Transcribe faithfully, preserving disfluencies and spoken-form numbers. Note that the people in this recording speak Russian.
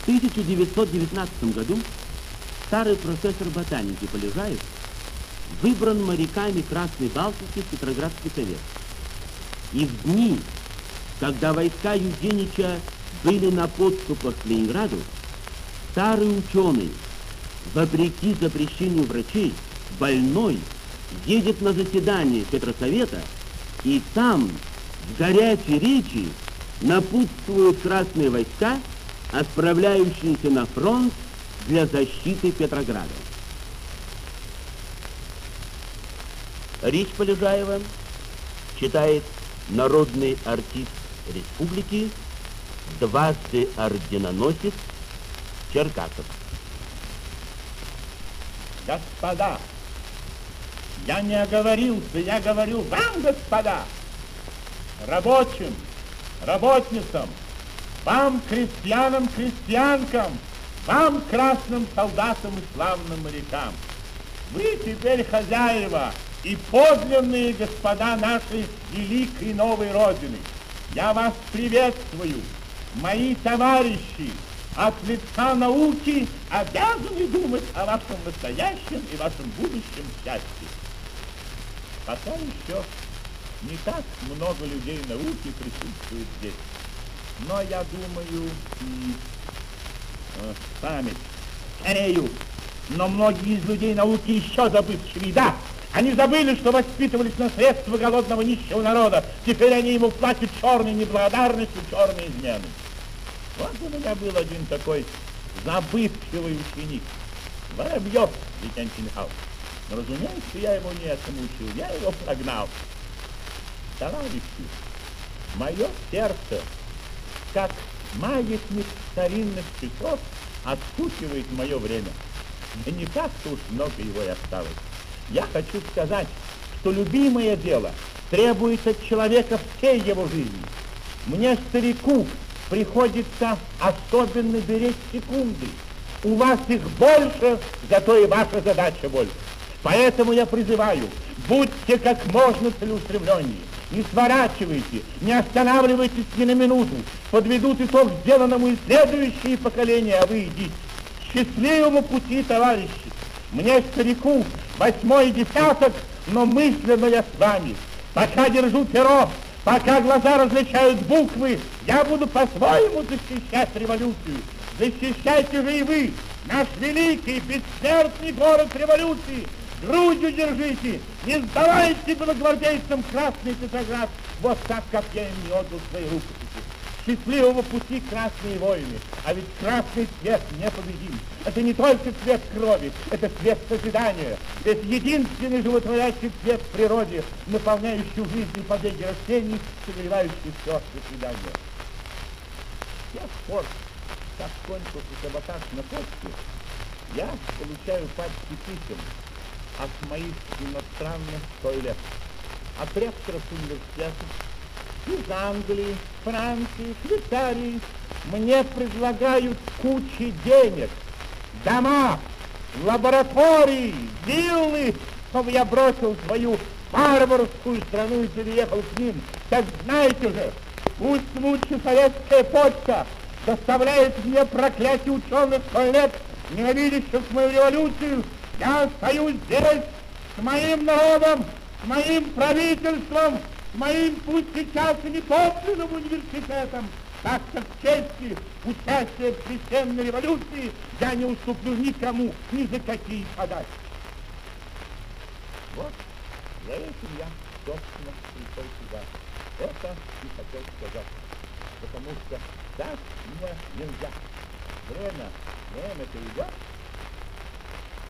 В тысяча девятьсот девятнадцатом году старый профессор ботаники Полежаев выбран моряками Красной Балтики в Петроградский совет. И в дни, когда войска Юденича были на подступах к Ленинграду, старый ученый, вопреки запрещению врачей, больной, едет на заседание Петросовета и там, в горячей речи, напутствуют красные войска, отправляющиеся на фронт для защиты Петрограда. Речь Полежаева читает народный артист республики, дважды орденоносец Черкасов. Господа, я не оговорился, я говорю вам, господа, рабочим, работницам, вам, крестьянам, крестьянкам, вам, красным солдатам и славным морякам. Вы теперь хозяева и подлинные господа нашей великой новой Родины. Я вас приветствую, мои товарищи, от лица науки обязаны думать о вашем настоящем и вашем будущем счастье. Пока еще не так много людей науки присутствует здесь, но я думаю, и э, память, скорею, но многие из людей науки еще забывчивы, да. Они забыли, что воспитывались на средства голодного нищего народа. Теперь они ему платят черной неблагодарностью, черной изменой. Вот у меня был один такой забывчивый ученик, Воробьев Викентий Михайлович. Но, разумеется, я его не этому учил, я его прогнал. Товарищи, мое сердце, как маятник старинных часов, отстукивает мое время. И не так-то уж много его и осталось. Я хочу сказать, что любимое дело требует от человека всей его жизни. Мне, старику, приходится особенно беречь секунды. У вас их больше, зато и ваша задача больше. Поэтому я призываю, будьте как можно целеустремленнее. Не сворачивайте, не останавливайтесь ни на минуту. Подведут итог сделанному и следующие поколения, а вы идите. Счастливому пути, товарищи! Мне, старику, восьмой десяток, но мысленно я с вами. Пока держу перо, пока глаза различают буквы, я буду по-своему защищать революцию. Защищайте же и вы, наш великий, бессмертный город революции. Грудью держите, не сдавайте белогвардейцам Красный Петроград, вот так, как я им не отдал свои рукописи. Счастливого пути, красные воины, а ведь красный цвет непобедим. Это не только цвет крови, это цвет созидания. Это единственный животворящий цвет в природе, наполняющий жизнью побеги растений, согревающий все созидания. С тех пор, как кончился саботаж на почте, я получаю пачки писем от моих иностранных коллег, от ректоров университетов, из Англии, Франции, Швейцарии. Мне предлагают кучи денег, дома, лаборатории, виллы, чтобы я бросил свою варварскую страну и переехал к ним. Так знаете же, пусть лучше советская почта доставляет мне проклятие ученых коллег, ненавидящих мою революцию. Я остаюсь здесь с моим народом, с моим правительством, с моим, пусть сейчас и не подлинным университетом, так как в чести участия в священной революции я не уступлю никому, ни за какие подачи. Вот, за этим я, собственно, пришел сюда. Это и хотел сказать, потому что так мне нельзя. Время, время-то идет,